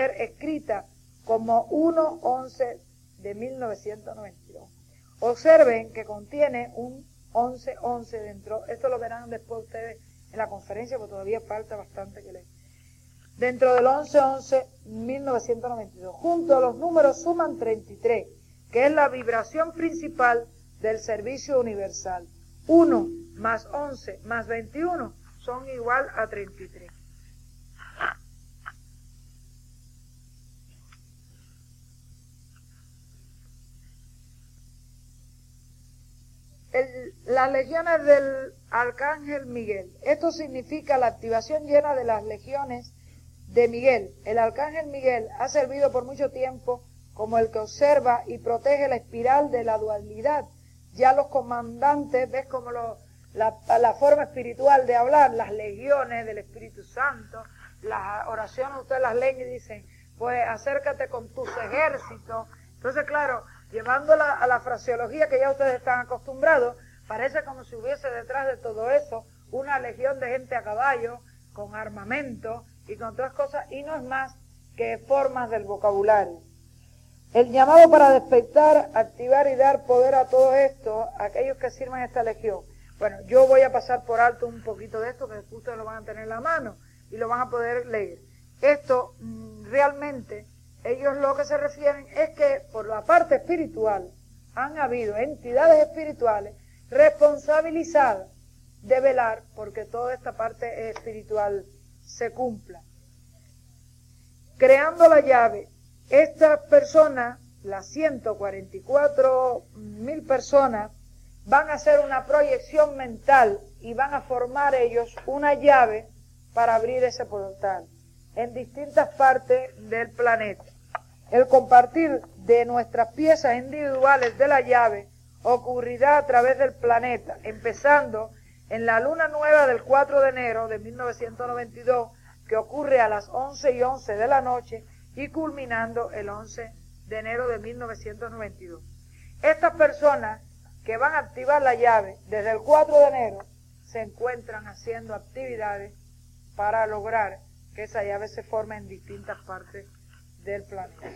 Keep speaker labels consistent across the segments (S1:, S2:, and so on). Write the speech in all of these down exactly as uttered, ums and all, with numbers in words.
S1: ser escrita como uno once de mil novecientos noventa y dos. Observen que contiene un once once dentro. Esto lo verán después ustedes en la conferencia, porque todavía falta bastante que leer. Dentro del once once de mil novecientos noventa y dos. Junto a los números suman treinta y tres, que es la vibración principal del servicio universal. uno más once más veintiuno son igual a treinta y tres. El, las legiones del Arcángel Miguel. Esto significa la activación llena de las legiones de Miguel. El Arcángel Miguel ha servido por mucho tiempo como el que observa y protege la espiral de la dualidad. Ya los comandantes, ves como lo, la, la forma espiritual de hablar, las legiones del Espíritu Santo, las oraciones ustedes las leen y dicen, pues acércate con tus ejércitos. Entonces, claro, llevándola a la fraseología que ya ustedes están acostumbrados, parece como si hubiese detrás de todo eso una legión de gente a caballo, con armamento y con todas cosas, y no es más que formas del vocabulario. El llamado para despertar, activar y dar poder a todo esto, a aquellos que sirvan esta legión. Bueno, yo voy a pasar por alto un poquito de esto, que ustedes lo van a tener en la mano y lo van a poder leer. Esto, realmente, ellos lo que se refieren es que por la parte espiritual han habido entidades espirituales responsabilizadas de velar porque toda esta parte espiritual se cumpla. Creando la llave, estas personas, las ciento cuarenta y cuatro mil personas, van a hacer una proyección mental y van a formar ellos una llave para abrir ese portal en distintas partes del planeta. El compartir de nuestras piezas individuales de la llave ocurrirá a través del planeta, empezando en la luna nueva del cuatro de enero de mil novecientos noventa y dos, que ocurre a las once y once de la noche, y culminando el once de enero de mil novecientos noventa y dos. Estas personas que van a activar la llave desde el cuatro de enero se encuentran haciendo actividades para lograr que esa llave se forme en distintas partes del planeta.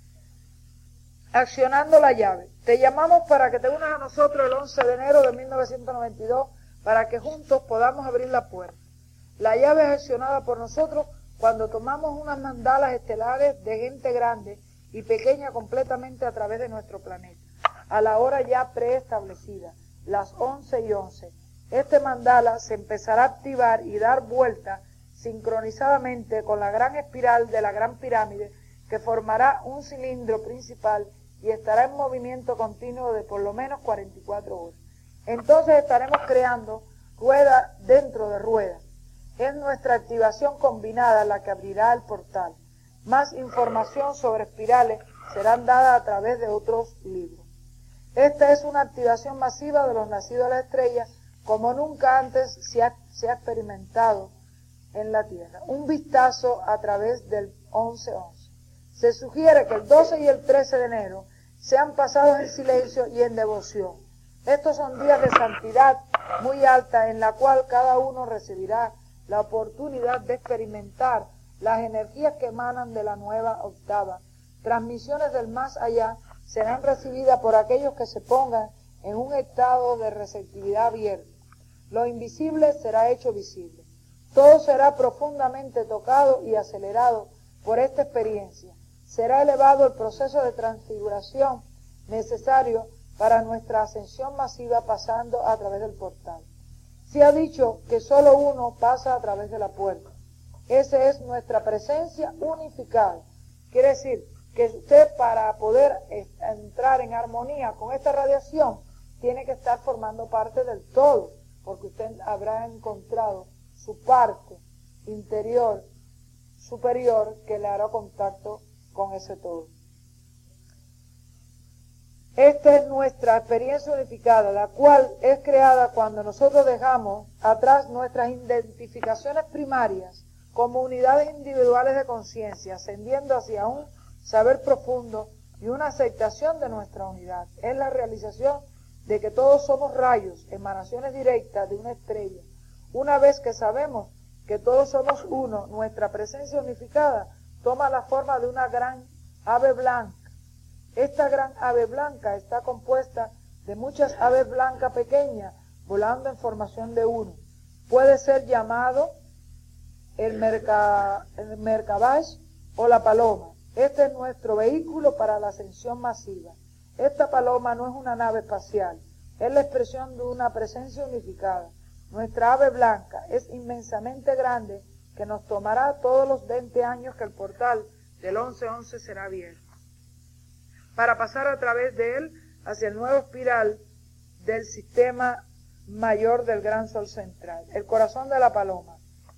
S1: Accionando la llave. Te llamamos para que te unas a nosotros el once de enero de mil novecientos noventa y dos para que juntos podamos abrir la puerta. La llave es accionada por nosotros cuando tomamos unas mandalas estelares de gente grande y pequeña completamente a través de nuestro planeta, a la hora ya preestablecida, las once y once. Este mandala se empezará a activar y dar vuelta sincronizadamente con la gran espiral de la gran pirámide, que formará un cilindro principal y estará en movimiento continuo de por lo menos cuarenta y cuatro horas. Entonces estaremos creando rueda dentro de rueda. Es nuestra activación combinada la que abrirá el portal. Más información sobre espirales serán dadas a través de otros libros. Esta es una activación masiva de los nacidos de la estrella como nunca antes se ha, se ha experimentado en la Tierra. Un vistazo a través del once once. Se sugiere que el doce y el trece de enero sean pasados en silencio y en devoción. Estos son días de santidad muy alta en la cual cada uno recibirá la oportunidad de experimentar las energías que emanan de la nueva octava. Transmisiones del más allá serán recibidas por aquellos que se pongan en un estado de receptividad abierta. Lo invisible será hecho visible. Todo será profundamente tocado y acelerado por esta experiencia. Será elevado el proceso de transfiguración necesario para nuestra ascensión masiva pasando a través del portal. Se ha dicho que solo uno pasa a través de la puerta. Esa es nuestra presencia unificada. Quiere decir que usted, para poder entrar en armonía con esta radiación, tiene que estar formando parte del todo, porque usted habrá encontrado su parte interior superior que le hará contacto con ese todo. Esta es nuestra experiencia unificada, la cual es creada cuando nosotros dejamos atrás nuestras identificaciones primarias como unidades individuales de conciencia, ascendiendo hacia un saber profundo y una aceptación de nuestra unidad. Es la realización de que todos somos rayos, emanaciones directas de una estrella. Una vez que sabemos que todos somos uno, nuestra presencia unificada toma la forma de una gran ave blanca. Esta gran ave blanca está compuesta de muchas aves blancas pequeñas volando en formación de uno. Puede ser llamado el, merca, el mercabash o la paloma. Este es nuestro vehículo para la ascensión masiva. Esta paloma no es una nave espacial, es la expresión de una presencia unificada. Nuestra ave blanca es inmensamente grande, que nos tomará todos los veinte años que el portal del once once será abierto, para pasar a través de él hacia el nuevo espiral del sistema mayor del gran sol central, el corazón de la paloma.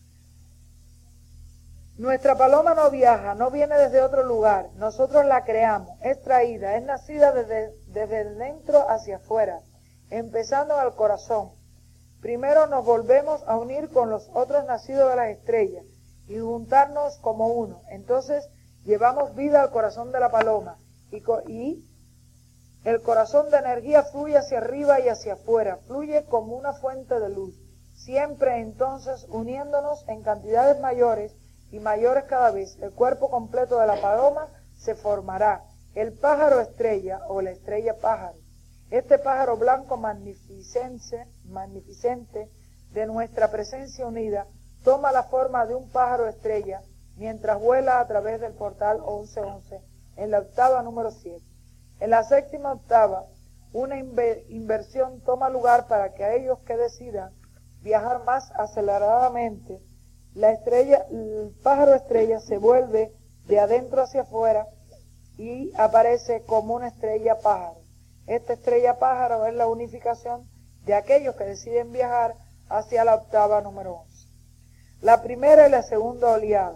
S1: Nuestra paloma no viaja, no viene desde otro lugar, nosotros la creamos, es traída, es nacida desde, desde dentro hacia afuera, empezando al corazón. Primero nos volvemos a unir con los otros nacidos de las estrellas y juntarnos como uno. Entonces llevamos vida al corazón de la paloma y, y el corazón de energía fluye hacia arriba y hacia afuera, fluye como una fuente de luz, siempre entonces uniéndonos en cantidades mayores y mayores cada vez. El cuerpo completo de la paloma se formará, el pájaro estrella o la estrella pájaro. Este pájaro blanco magnificente, magnificente de nuestra presencia unida toma la forma de un pájaro estrella mientras vuela a través del portal once once en la octava número siete. En la séptima octava, una inver inversión toma lugar para que aquellos que decidan viajar más aceleradamente, la estrella, el pájaro estrella se vuelve de adentro hacia afuera y aparece como una estrella pájaro. Esta estrella pájaro es la unificación de aquellos que deciden viajar hacia la octava número once. La primera y la segunda oleada.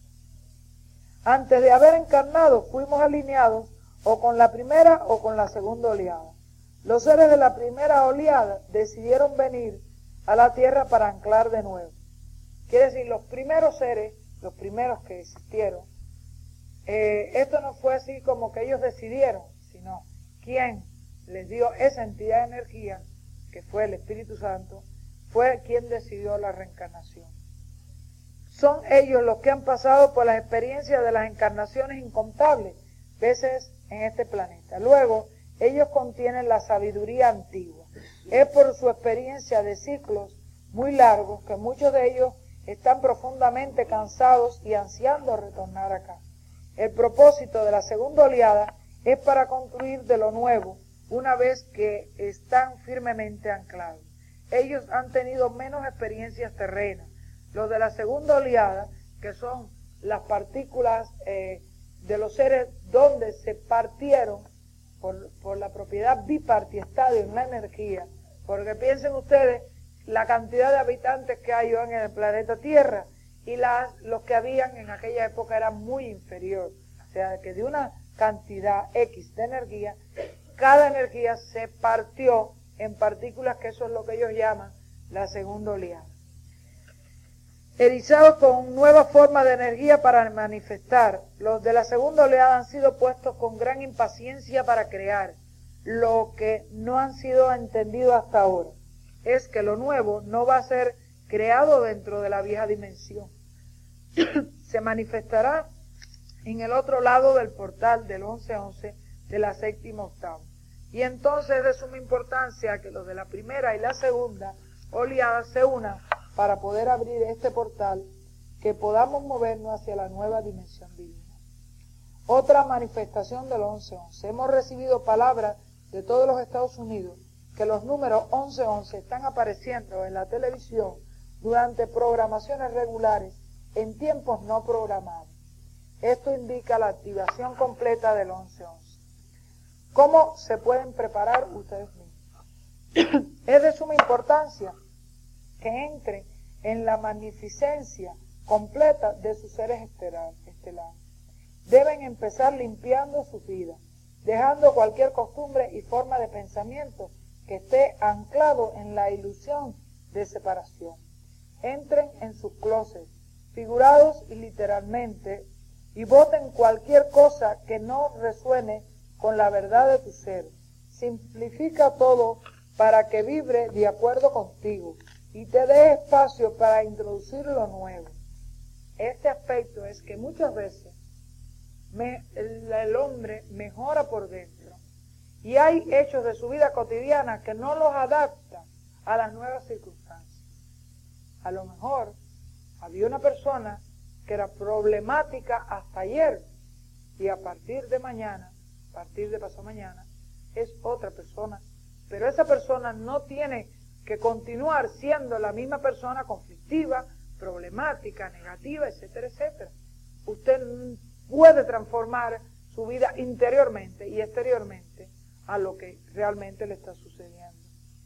S1: Antes de haber encarnado, fuimos alineados o con la primera o con la segunda oleada. Los seres de la primera oleada decidieron venir a la tierra para anclar de nuevo. Quiere decir, los primeros seres, los primeros que existieron, eh, esto no fue así como que ellos decidieron, sino quien les dio esa entidad de energía, que fue el Espíritu Santo, fue quien decidió la reencarnación. Son ellos los que han pasado por las experiencias de las encarnaciones incontables veces en este planeta. Luego, ellos contienen la sabiduría antigua. Es por su experiencia de ciclos muy largos que muchos de ellos están profundamente cansados y ansiando retornar acá. El propósito de la segunda oleada es para construir de lo nuevo una vez que están firmemente anclados. Ellos han tenido menos experiencias terrenas. Los de la segunda oleada, que son las partículas eh, de los seres donde se partieron por, por la propiedad bipartiestadio en la energía, porque piensen ustedes la cantidad de habitantes que hay hoy en el planeta Tierra y las, los que habían en aquella época era muy inferior. O sea, que de una cantidad X de energía, cada energía se partió en partículas, que eso es lo que ellos llaman la segunda oleada. Erizados con nueva forma de energía para manifestar, los de la segunda oleada han sido puestos con gran impaciencia para crear. Lo que no han sido entendido hasta ahora es que lo nuevo no va a ser creado dentro de la vieja dimensión. Se manifestará en el otro lado del portal del once once de la séptima octava. Y entonces es de suma importancia que los de la primera y la segunda oleada se unan para poder abrir este portal, que podamos movernos hacia la nueva dimensión divina. Otra manifestación del once once. Hemos recibido palabras de todos los Estados Unidos que los números once once están apareciendo en la televisión durante programaciones regulares en tiempos no programados. Esto indica la activación completa del once once. ¿Cómo se pueden preparar ustedes mismos? Es de suma importancia que entren en la magnificencia completa de sus seres estelares. Deben empezar limpiando su vida, dejando cualquier costumbre y forma de pensamiento que esté anclado en la ilusión de separación. Entren en sus closets, figurados y literalmente, y voten cualquier cosa que no resuene con la verdad de tu ser. Simplifica todo para que vibre de acuerdo contigo y te dé espacio para introducir lo nuevo. Este aspecto es que muchas veces me, el, el hombre mejora por dentro. Y hay hechos de su vida cotidiana que no los adapta a las nuevas circunstancias. A lo mejor había una persona que era problemática hasta ayer y a partir de mañana, a partir de pasado mañana, es otra persona. Pero esa persona no tiene que continuar siendo la misma persona conflictiva, problemática, negativa, etcétera, etcétera. Usted puede transformar su vida interiormente y exteriormente a lo que realmente le está sucediendo.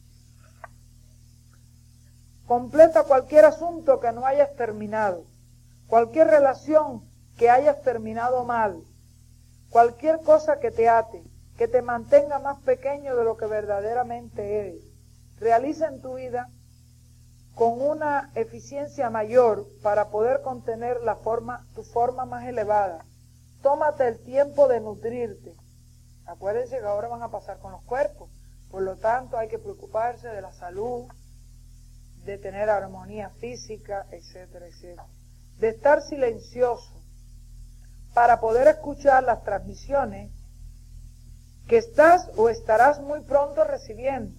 S1: Completa cualquier asunto que no hayas terminado, cualquier relación que hayas terminado mal, cualquier cosa que te ate, que te mantenga más pequeño de lo que verdaderamente eres. Realiza en tu vida con una eficiencia mayor para poder contener la forma, tu forma más elevada. Tómate el tiempo de nutrirte. Acuérdense que ahora van a pasar con los cuerpos, por lo tanto hay que preocuparse de la salud, de tener armonía física, etcétera, etcétera. De estar silencioso para poder escuchar las transmisiones que estás o estarás muy pronto recibiendo.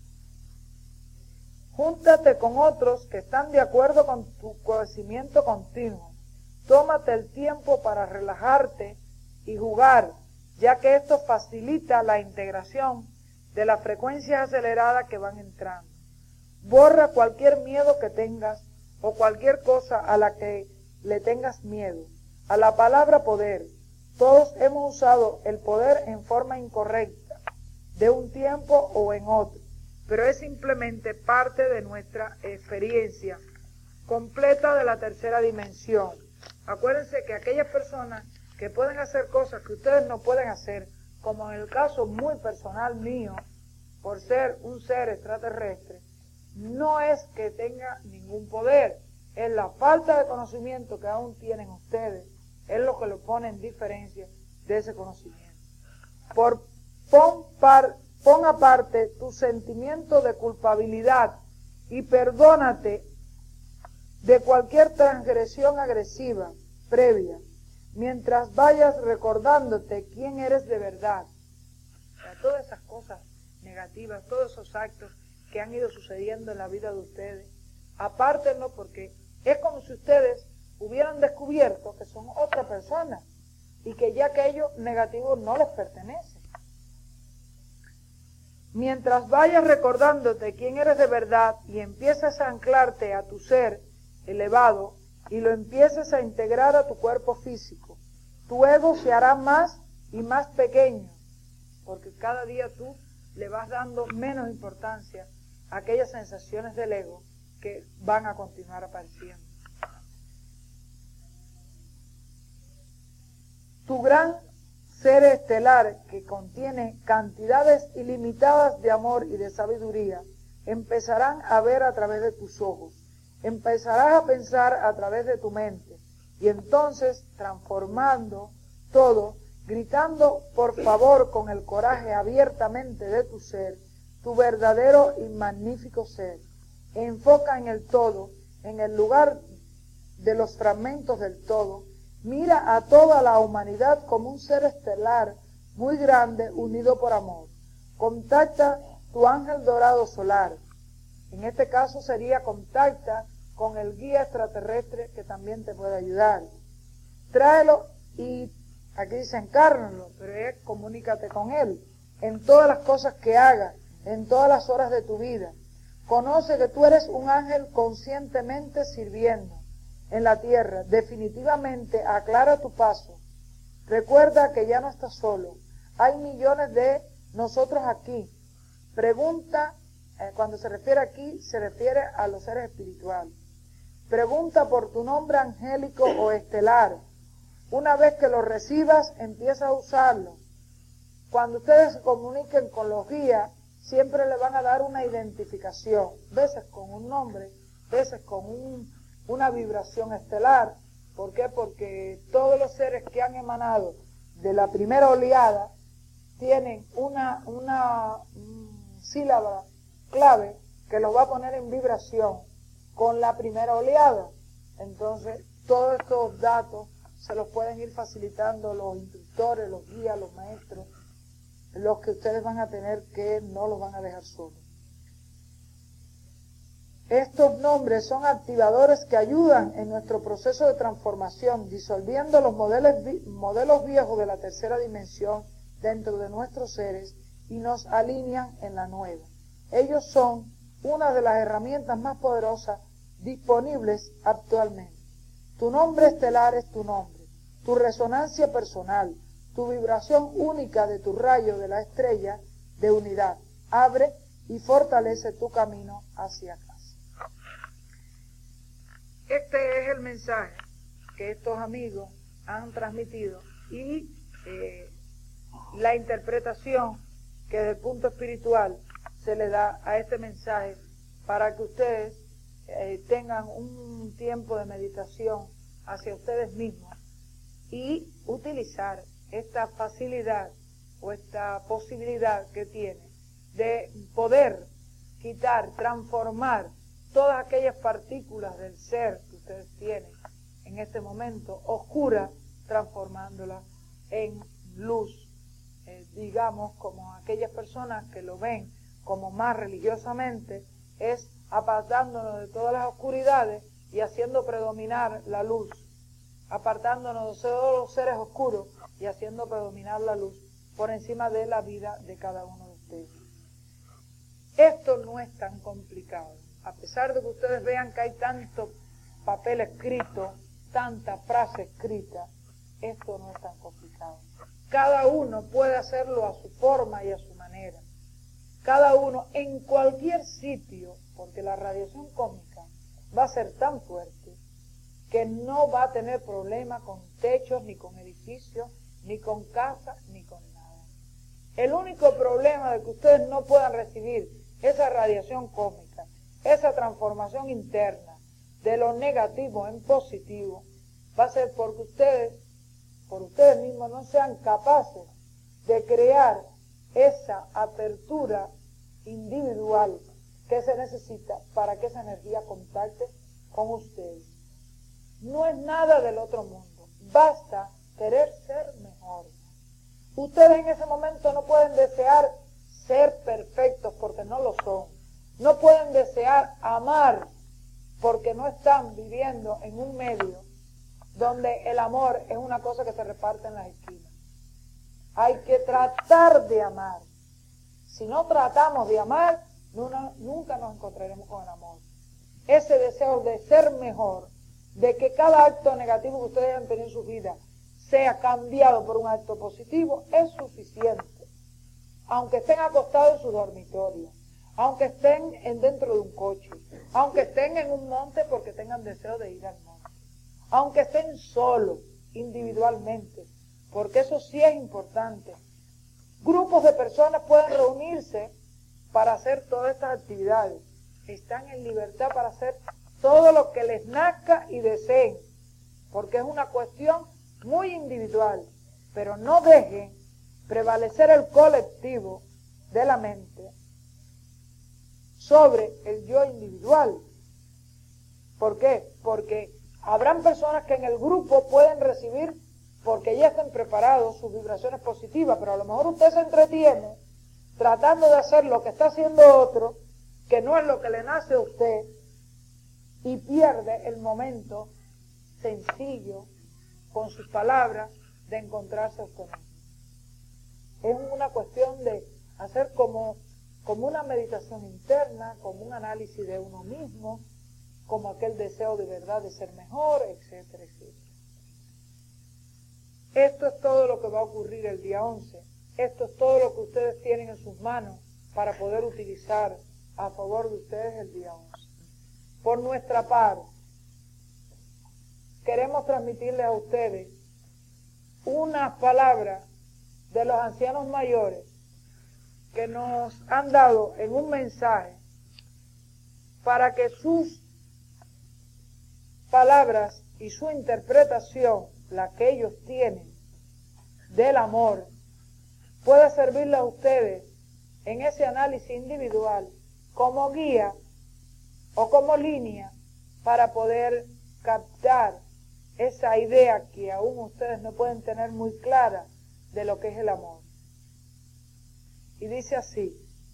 S1: Júntate con otros que están de acuerdo con tu conocimiento continuo. Tómate el tiempo para relajarte y jugar, ya que esto facilita la integración de las frecuencias aceleradas que van entrando. Borra cualquier miedo que tengas o cualquier cosa a la que le tengas miedo. A la palabra poder. Todos hemos usado el poder en forma incorrecta, de un tiempo o en otro, pero es simplemente parte de nuestra experiencia completa de la tercera dimensión. Acuérdense que aquellas personas que pueden hacer cosas que ustedes no pueden hacer, como en el caso muy personal mío, por ser un ser extraterrestre, no es que tenga ningún poder, es la falta de conocimiento que aún tienen ustedes, es lo que lo pone en diferencia de ese conocimiento. Por, pon, par, pon aparte tu sentimiento de culpabilidad y perdónate de cualquier transgresión agresiva previa, mientras vayas recordándote quién eres de verdad. O sea, todas esas cosas negativas, todos esos actos que han ido sucediendo en la vida de ustedes, apártenlo porque es como si ustedes hubieran descubierto que son otra persona y que ya aquello negativo no les pertenece. Mientras vayas recordándote quién eres de verdad y empiezas a anclarte a tu ser elevado y lo empieces a integrar a tu cuerpo físico, tu ego se hará más y más pequeño, porque cada día tú le vas dando menos importancia a aquellas sensaciones del ego que van a continuar apareciendo. Tu gran ser estelar, que contiene cantidades ilimitadas de amor y de sabiduría, empezarán a ver a través de tus ojos, empezarás a pensar a través de tu mente, y entonces, transformando todo, gritando por favor con el coraje abiertamente de tu ser, tu verdadero y magnífico ser, enfoca en el todo, en el lugar de los fragmentos del todo. Mira a toda la humanidad como un ser estelar muy grande unido por amor. Contacta tu ángel dorado solar. En este caso sería contacta con el guía extraterrestre que también te puede ayudar. Tráelo y aquí dice encárnalo, pero es comunícate con él en todas las cosas que hagas, en todas las horas de tu vida. Conoce que tú eres un ángel conscientemente sirviendo en la tierra. Definitivamente aclara tu paso. Recuerda que ya no estás solo. Hay millones de nosotros aquí. Pregunta, eh, cuando se refiere aquí, se refiere a los seres espirituales. Pregunta por tu nombre angélico o estelar. Una vez que lo recibas, empieza a usarlo. Cuando ustedes se comuniquen con los guías, siempre le van a dar una identificación, veces con un nombre, veces con un una vibración estelar. ¿Por qué? Porque todos los seres que han emanado de la primera oleada tienen una, una um, sílaba clave que los va a poner en vibración con la primera oleada. Entonces, todos estos datos se los pueden ir facilitando los instructores, los guías, los maestros, los que ustedes van a tener, que no los van a dejar solos. Estos nombres son activadores que ayudan en nuestro proceso de transformación, disolviendo los modelos, modelos viejos de la tercera dimensión dentro de nuestros seres y nos alinean en la nueva. Ellos son una de las herramientas más poderosas disponibles actualmente. Tu nombre estelar es tu nombre, tu resonancia personal, tu vibración única de tu rayo de la estrella de unidad. Abre y fortalece tu camino hacia casa. Este es el mensaje que estos amigos han transmitido y eh, la interpretación que desde el punto espiritual se le da a este mensaje para que ustedes eh, tengan un tiempo de meditación hacia ustedes mismos y utilizar esta facilidad o esta posibilidad que tiene de poder quitar, transformar todas aquellas partículas del ser que ustedes tienen en este momento oscura, transformándolas en luz. Eh, digamos, como aquellas personas que lo ven como más religiosamente, es apartándonos de todas las oscuridades y haciendo predominar la luz, apartándonos de todos los seres oscuros y haciendo predominar la luz por encima de la vida de cada uno de ustedes. Esto no es tan complicado. A pesar de que ustedes vean que hay tanto papel escrito, tanta frase escrita, esto no es tan complicado. Cada uno puede hacerlo a su forma y a su manera. Cada uno en cualquier sitio, porque la radiación cósmica va a ser tan fuerte que no va a tener problema con techos, ni con edificios, ni con casas, ni con nada. El único problema de que ustedes no puedan recibir esa radiación cósmica, esa transformación interna de lo negativo en positivo, va a ser porque ustedes, por ustedes mismos, no sean capaces de crear esa apertura individual que se necesita para que esa energía contacte con ustedes. No es nada del otro mundo, basta querer ser mejor. Ustedes en ese momento no pueden desear ser perfectos porque no lo son. No pueden desear amar porque no están viviendo en un medio donde el amor es una cosa que se reparte en las esquinas. Hay que tratar de amar. Si no tratamos de amar, nunca nos encontraremos con el amor. Ese deseo de ser mejor, de que cada acto negativo que ustedes hayan tenido en su vida sea cambiado por un acto positivo, es suficiente. Aunque estén acostados en su dormitorio, aunque estén en dentro de un coche, aunque estén en un monte porque tengan deseo de ir al monte, aunque estén solos, individualmente, porque eso sí es importante. Grupos de personas pueden reunirse para hacer todas estas actividades. Están en libertad para hacer todo lo que les nazca y deseen, porque es una cuestión muy individual, pero no dejen prevalecer el colectivo de la mente sobre el yo individual. ¿Por qué? Porque habrán personas que en el grupo pueden recibir, porque ya estén preparados, sus vibraciones positivas, pero a lo mejor usted se entretiene tratando de hacer lo que está haciendo otro, que no es lo que le nace a usted, y pierde el momento sencillo, con sus palabras, de encontrarse a usted mismo. Es una cuestión de hacer como, como una meditación interna, como un análisis de uno mismo, como aquel deseo de verdad de ser mejor, etcétera, etcétera. Esto es todo lo que va a ocurrir el día once. Esto es todo lo que ustedes tienen en sus manos para poder utilizar a favor de ustedes el día once. Por nuestra parte, queremos transmitirles a ustedes unas palabras de los ancianos mayores que nos han dado en un mensaje para que sus palabras y su interpretación, la que ellos tienen del amor, pueda servirle a ustedes en ese análisis individual como guía o como línea para poder captar esa idea que aún ustedes no pueden tener muy clara de lo que es el amor. Y dice así: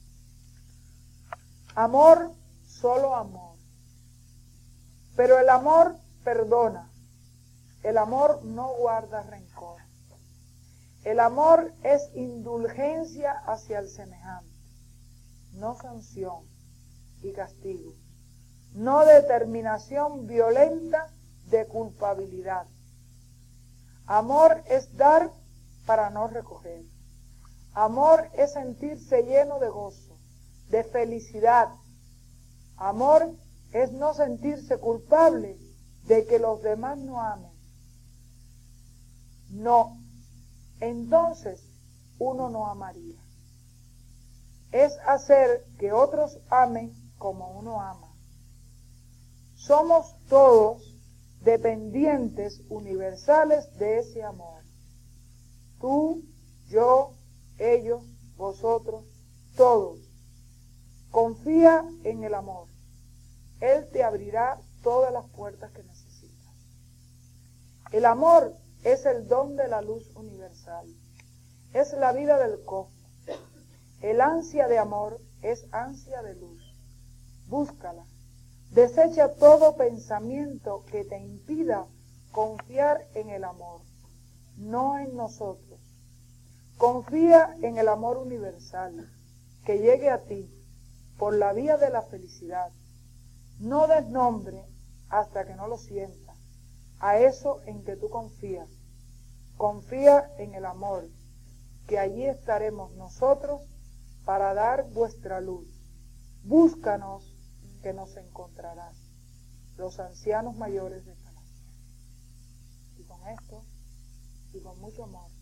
S1: amor, solo amor. Pero el amor perdona. El amor no guarda rencor. El amor es indulgencia hacia el semejante, no sanción y castigo, no determinación violenta de culpabilidad. Amor es dar para no recoger. Amor es sentirse lleno de gozo, de felicidad. Amor es no sentirse culpable de que los demás no amen. No, entonces uno no amaría. Es hacer que otros amen como uno ama. Somos todos dependientes universales de ese amor. Tú, yo, ellos, vosotros, todos. Confía en el amor. Él te abrirá todas las puertas que necesitas. El amor es el don de la luz universal. Es la vida del cosmos. El ansia de amor es ansia de luz. Búscala. Desecha todo pensamiento que te impida confiar en el amor, no en nosotros. Confía en el amor universal, que llegue a ti por la vía de la felicidad. No des nombre hasta que no lo sientas a eso en que tú confías. Confía en el amor, que allí estaremos nosotros para dar vuestra luz. Búscanos, que nos encontrarás. Los ancianos mayores de Palacio. Y con esto, y con mucho amor,